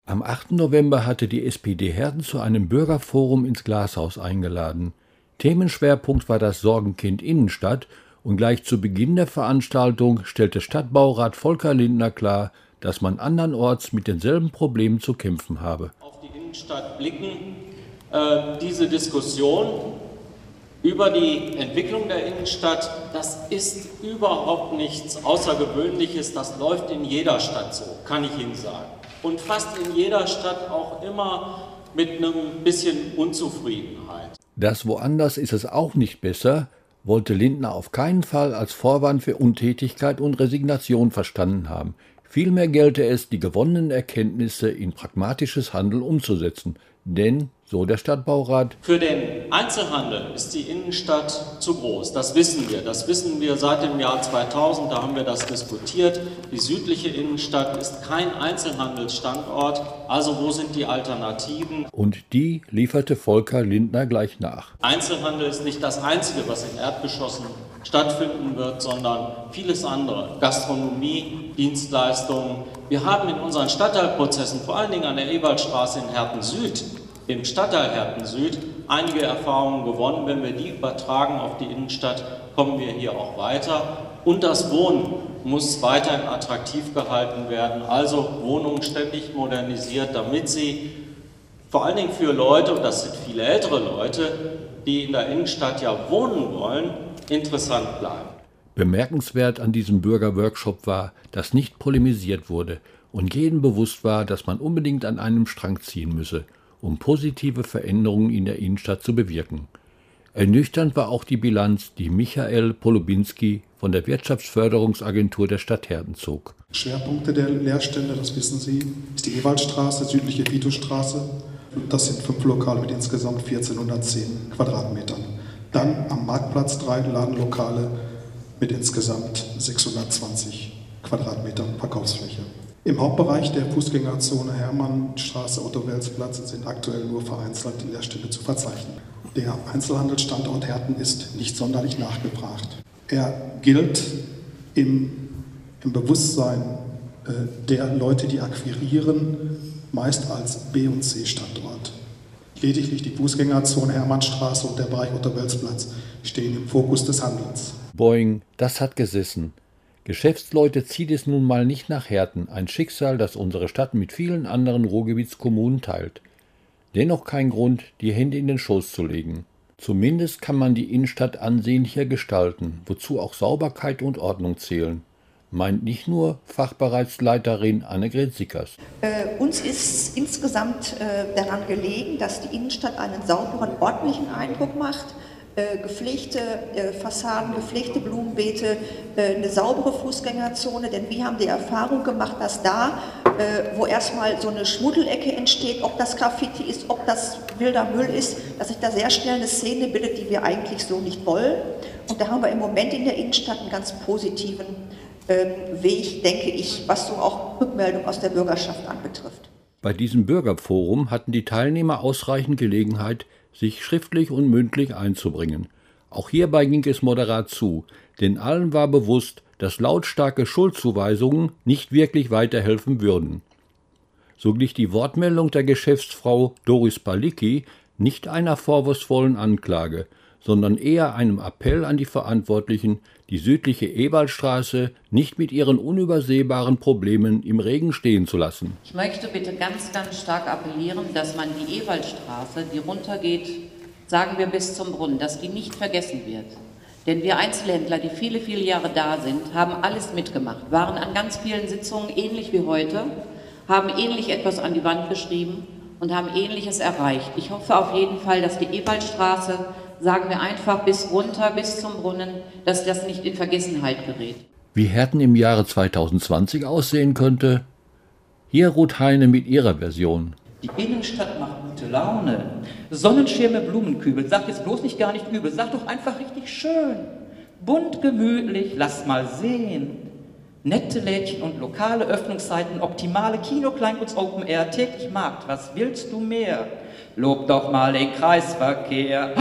Am 8. November hatte die SPD Herten zu einem Bürgerforum ins Glashaus eingeladen. Themenschwerpunkt war das Sorgenkind Innenstadt und gleich zu Beginn der Veranstaltung stellte Stadtbaurat Volker Lindner klar, dass man andernorts mit denselben Problemen zu kämpfen habe. Auf die Innenstadt blicken, diese Diskussion über die Entwicklung der Innenstadt, das ist überhaupt nichts Außergewöhnliches, das läuft in jeder Stadt so, kann ich Ihnen sagen. Und fast in jeder Stadt auch immer mit einem bisschen Unzufriedenheit. Das woanders ist es auch nicht besser, wollte Lindner auf keinen Fall als Vorwand für Untätigkeit und Resignation verstanden haben. Vielmehr gelte es, die gewonnenen Erkenntnisse in pragmatisches Handeln umzusetzen. Denn, so der Stadtbaurat, für den Einzelhandel ist die Innenstadt zu groß. Das wissen wir. Das wissen wir seit dem Jahr 2000. Da haben wir das diskutiert. Die südliche Innenstadt ist kein Einzelhandelsstandort. Also wo sind die Alternativen? Und die lieferte Volker Lindner gleich nach. Einzelhandel ist nicht das Einzige, was in Erdgeschossen stattfinden wird, sondern vieles andere. Gastronomie, Dienstleistungen. Wir haben in unseren Stadtteilprozessen, vor allen Dingen an der Ewaldstraße in Herten Süd, im Stadtteil Herten Süd, einige Erfahrungen gewonnen. Wenn wir die übertragen auf die Innenstadt, kommen wir hier auch weiter. Und das Wohnen muss weiterhin attraktiv gehalten werden. Also Wohnungen ständig modernisiert, damit sie vor allen Dingen für Leute, und das sind viele ältere Leute, die in der Innenstadt ja wohnen wollen, interessant bleiben. Bemerkenswert an diesem Bürgerworkshop war, dass nicht polemisiert wurde und jedem bewusst war, dass man unbedingt an einem Strang ziehen müsse, um positive Veränderungen in der Innenstadt zu bewirken. Ernüchternd war auch die Bilanz, die Michael Polubinski von der Wirtschaftsförderungsagentur der Stadt Herten zog. Schwerpunkte der Leerstände, das wissen Sie, ist die Ewaldstraße, südliche Vitostraße. Das sind 5 Lokale mit insgesamt 1410 Quadratmetern. Dann am Marktplatz 3 Ladenlokale mit insgesamt 620 Quadratmetern Verkaufsfläche. Im Hauptbereich der Fußgängerzone Hermannstraße, Otto-Wels-Platz sind aktuell nur vereinzelte Leerstände zu verzeichnen. Der Einzelhandelsstandort Herten ist nicht sonderlich nachgefragt. Er gilt im Bewusstsein der Leute, die akquirieren, meist als B- und C-Standort. Lediglich die Fußgängerzone Hermannstraße und der Bereich Otto-Wels-Platz stehen im Fokus des Handelns. Boing, das hat gesessen. Geschäftsleute zieht es nun mal nicht nach Herten, ein Schicksal, das unsere Stadt mit vielen anderen Ruhrgebietskommunen teilt. Dennoch kein Grund, die Hände in den Schoß zu legen. Zumindest kann man die Innenstadt ansehnlicher gestalten, wozu auch Sauberkeit und Ordnung zählen. Meint nicht nur Fachbereichsleiterin Annegret Sickers. Uns ist insgesamt daran gelegen, dass die Innenstadt einen sauberen, ordentlichen Eindruck macht. Gepflegte Fassaden, gepflegte Blumenbeete, eine saubere Fußgängerzone, denn wir haben die Erfahrung gemacht, dass da, wo erstmal so eine Schmuddelecke entsteht, ob das Graffiti ist, ob das wilder Müll ist, dass sich da sehr schnell eine Szene bildet, die wir eigentlich so nicht wollen. Und da haben wir im Moment in der Innenstadt einen ganz positiven Weg, denke ich, was so auch Rückmeldung aus der Bürgerschaft anbetrifft. Bei diesem Bürgerforum hatten die Teilnehmer ausreichend Gelegenheit, sich schriftlich und mündlich einzubringen. Auch hierbei ging es moderat zu, denn allen war bewusst, dass lautstarke Schuldzuweisungen nicht wirklich weiterhelfen würden. So glich die Wortmeldung der Geschäftsfrau Doris Palicki nicht einer vorwurfsvollen Anklage, sondern eher einem Appell an die Verantwortlichen, die südliche Ewaldstraße nicht mit ihren unübersehbaren Problemen im Regen stehen zu lassen. Ich möchte bitte ganz, ganz stark appellieren, dass man die Ewaldstraße, die runtergeht, sagen wir bis zum Brunnen, dass die nicht vergessen wird. Denn wir Einzelhändler, die viele, viele Jahre da sind, haben alles mitgemacht, waren an ganz vielen Sitzungen ähnlich wie heute, haben ähnlich etwas an die Wand geschrieben und haben Ähnliches erreicht. Ich hoffe auf jeden Fall, dass die Ewaldstraße, sagen wir einfach bis runter, bis zum Brunnen, dass das nicht in Vergessenheit gerät. Wie Herten im Jahre 2020 aussehen könnte? Hier Ruth Heine mit ihrer Version. Die Innenstadt macht gute Laune. Sonnenschirme, Blumenkübel. Sag jetzt bloß nicht gar nicht übel, sag doch einfach richtig schön. Bunt, gemütlich, lass mal sehen. Nette Lädchen und lokale Öffnungszeiten, optimale Kino, Kleinkunst, Open Air, täglich Markt. Was willst du mehr? Lob doch mal den Kreisverkehr.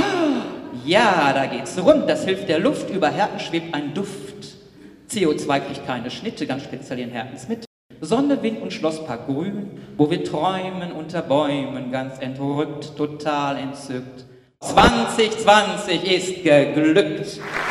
Ja, da geht's rund, das hilft der Luft. Über Herten schwebt ein Duft. CO2 kriegt keine Schnitte, ganz speziell in Hertens Mitte. Sonne, Wind und Schlosspark grün, wo wir träumen unter Bäumen, ganz entrückt, total entzückt. 2020 ist geglückt.